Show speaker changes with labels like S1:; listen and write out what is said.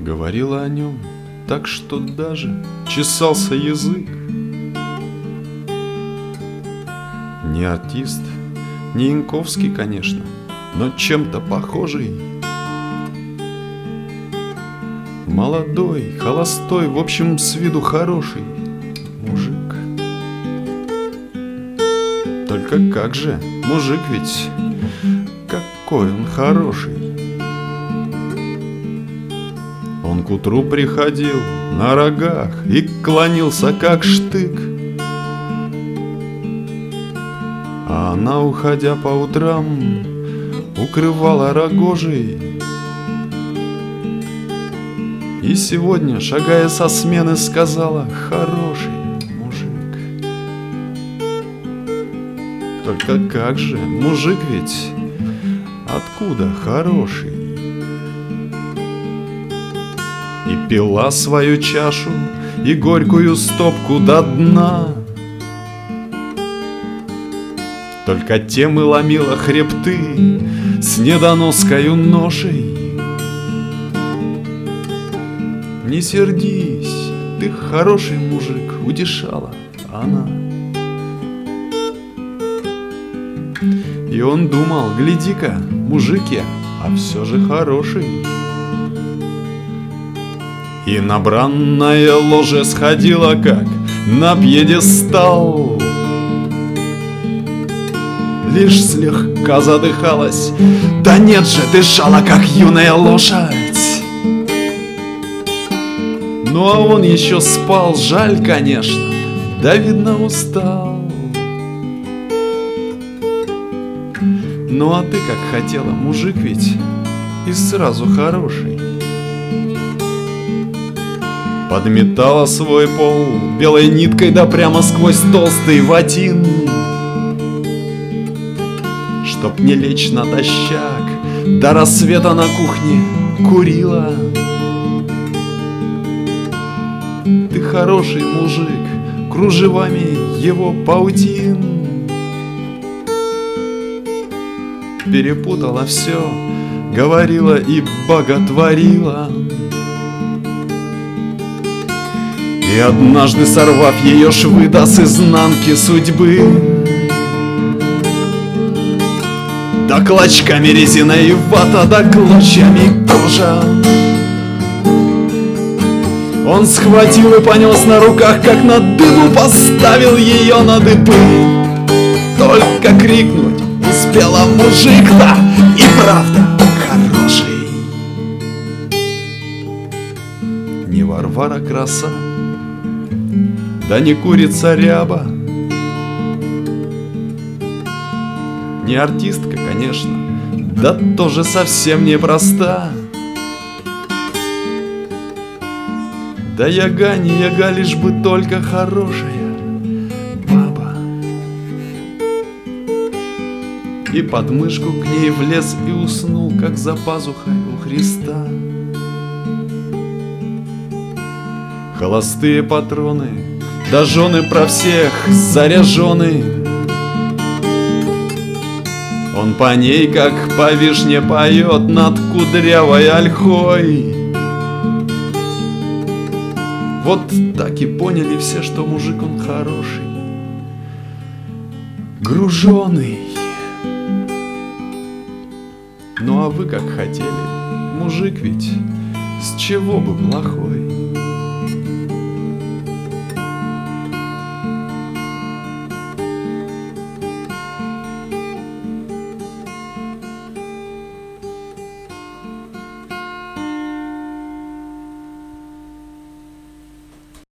S1: Говорила о нем так, что даже чесался язык. Не артист, не Янковский, конечно, но чем-то похожий. Молодой, холостой, в общем, с виду хороший мужик. Только как же, мужик ведь, какой он хороший. Он к утру приходил на рогах и клонился как штык, а она, уходя по утрам, укрывала рогожей. И сегодня, шагая со смены, сказала: хороший мужик. Только как же, мужик ведь, откуда хороший? И пила свою чашу и горькую стопку до дна. Только тем и ломила хребты с недоноскою ношей. Не сердись, ты хороший мужик, утешала она. И он думал: гляди-ка, мужик я, а все же хороший. И на бранное ложе сходила, как на пьедестал. Лишь слегка задыхалась, да нет же, дышала, как юная лошадь. Ну а он еще спал, жаль, конечно, да видно устал. Ну а ты как хотела, мужик ведь, и сразу хороший. Подметала свой пол белой ниткой, да прямо сквозь толстый ватин, чтоб не лечь натощак, до рассвета на кухне курила. Ты хороший мужик, кружевами его паутин. Перепутала все, говорила и боготворила. И однажды, сорвав ее швы, да с изнанки судьбы, да клочками резина и вата, да клочьями кожа, он схватил и понес на руках, как на дыбу поставил ее на дыбы. Только крикнуть успела: мужик-то и правда хороший. Не Варвара краса, да не курица ряба, не артистка, конечно, да тоже совсем непроста. Да яга не яга, лишь бы только хорошая баба. И под мышку к ней влез и уснул, как за пазухой у Христа. Холостые патроны, да жены про всех заряжены. Он по ней, как по вишне, поет над кудрявой ольхой. Вот так и поняли все, что мужик он хороший, груженый. Ну а вы как хотели, мужик ведь, с чего бы плохой?